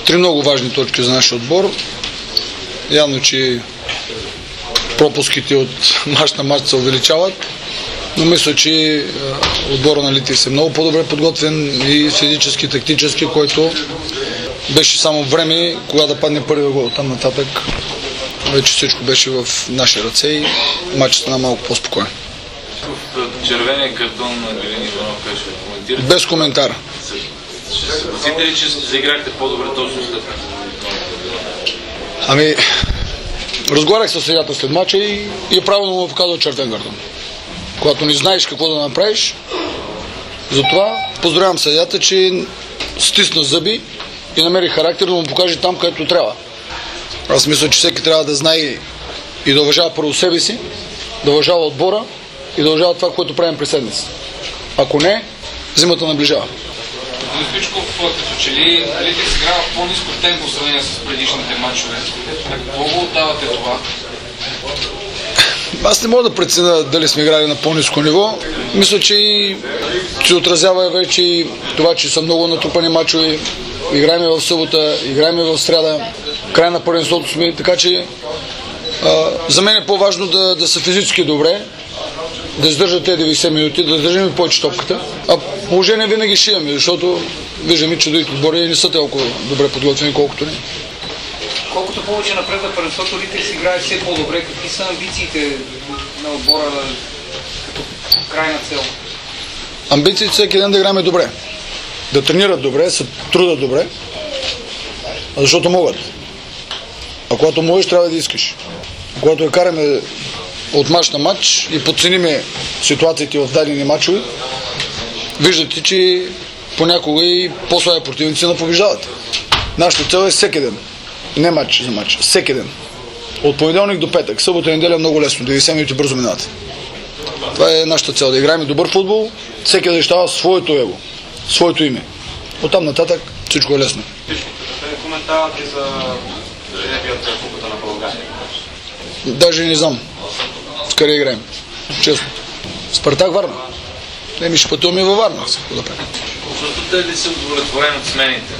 Три много важни точки за нашия отбор. Явно, че пропуските от мач на мач се увеличават, но мисля, че отбора на Летиш е много по-добре подготвен и физически, тактически, който беше само време, кога да падне първия гол. Там нататък вече всичко беше в наши ръце и матчът стана малко по-спокоен. Червения картон на Галин Иванов беше коментирате? Без коментар. Ще се съгласите ли, че заиграхте по-добре точно след? Ами, разговарях с съдията след мача и е правилно му показал червен картон. Когато не знаеш какво да направиш, затова поздравявам съдията, че стисна зъби и намери характер да му покаже там, където трябва. Аз мисля, че всеки трябва да знае и да уважава първо себе си, да уважава отбора и да уважава това, което правим през седмица. Ако не, зимата наближава. Летвичков, като че ли Летиш играва в по-ниско темпо в сравнение с предишните матчове. Какво го отдавате това? Аз не мога да преценя дали сме играли на по-ниско ниво. Мисля, че и се отразява вече и това, че са много натрупани мачове. Играем в събота, играем в сряда, край на първенството сме, така че за мен е по-важно да са физически добре, да издържат тези 90 минути, да държим повече топката. А положение винаги ще имаме, защото виждаме, че другите отбори не са толкова добре подготвени, колкото не. Колкото повече напредва първенството, Летиш играе все по-добре. Какви са амбициите на отбора като крайна цел? Амбициите всеки ден да играем добре. Да тренират добре, да се трудат добре, защото могат. А когато можеш, трябва да искаш. А когато я караме от мач на мач и подцениме ситуациите в дадени мачове, виждате, че понякога и по-слаби противници на побеждават. Нашата цел е всеки ден. Не мач за мач. Всеки ден. От понеделник до петък. Събота и неделя е много лесно. 90 минути бързо минават. Това е нашата цел. Да играем добър футбол. Всеки да защитава своето его. Своето име. Оттам нататък всичко е лесно. Коментарите за жребията за Купата на България? Даже не знам с къде играем. Честно. Спартак Варна. Не ми ще пътуваме във Варна. Чувствате ли се удовлетворен от смените?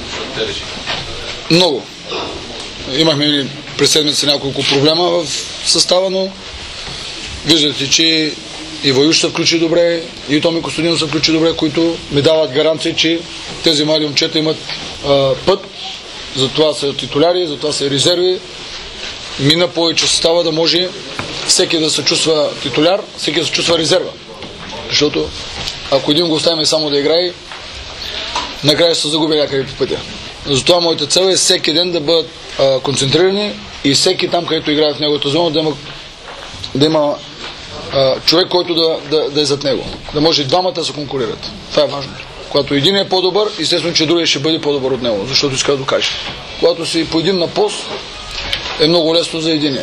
Много. Имахме през седмица няколко проблема в състава, но виждате, че и Ваюш се включи добре, и Томи Костадинов се включи добре, които ми дават гаранция, че тези млади момчета имат път. Затова са титуляри, затова са резерви. Мина повече състава да може всеки да се чувства титуляр, всеки да се чувства резерва. Защото ако един го оставим само да играе, накрая ще се загуби някъде по пътя. Затова моята цел е всеки ден да бъдат концентрирани и всеки там, където играе в неговата зона, да има човек, който да е зад него. Да може и двамата да се конкурират. Това е важно. Когато един е по-добър, естествено, че другия ще бъде по-добър от него, защото иска да докаже. Когато си по един на пост, е много лесно за единия.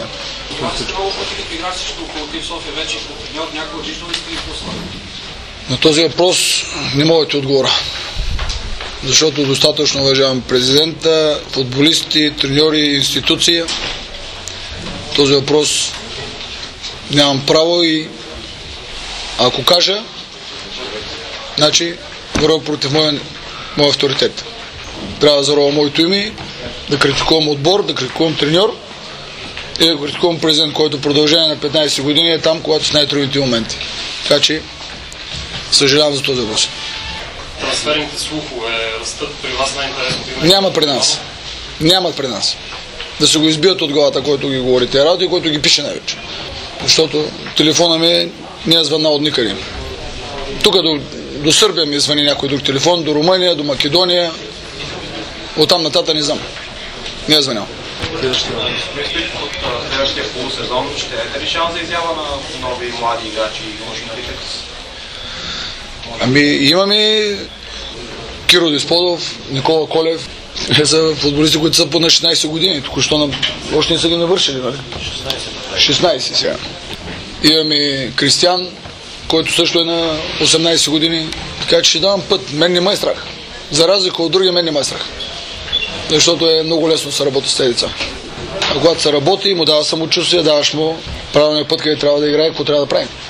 На този въпрос не мога да ти отговоря. Защото достатъчно уважавам президента, футболисти, треньори, институция. Този въпрос нямам право и ако кажа, значи вървя против моя авторитет. Трябва да заровя моето име, да критикувам отбор, да критикувам треньор и да критикувам президент, който в продължение на 15 години е там, когато са най-трудните моменти. Така че съжалявам за този въпрос. Трансферните слухове растат при вас най-интересното? Няма при нас. Нямат при нас. Да се го избият от главата, който ги говори тези работи и който ги пише най-вече. Защото телефона ми не е звънал от никъде. Тук до Сърбия ми звъни някой друг телефон, до Румъния, до Македония. Оттам нататък не знам. Не е звънял. От следващия полусезон ще е ли шанс за изява на нови млади играчи и нощи на Летиш? Ами имаме Киро Дисподов, Никола Колев. Те са футболисти, които са по на 16 години. Току-що още не са ги навършили, нали? 16 сега. Имаме Кристиян, който също е на 18 години. Така че ще давам път. Мен не ме е страх. За разлика от други, мен не ме е страх. Защото е много лесно да се работи с тези деца. А когато се работи, му дава самочувствие, даваш му правилния път, къде трябва да играе, какво трябва да правим.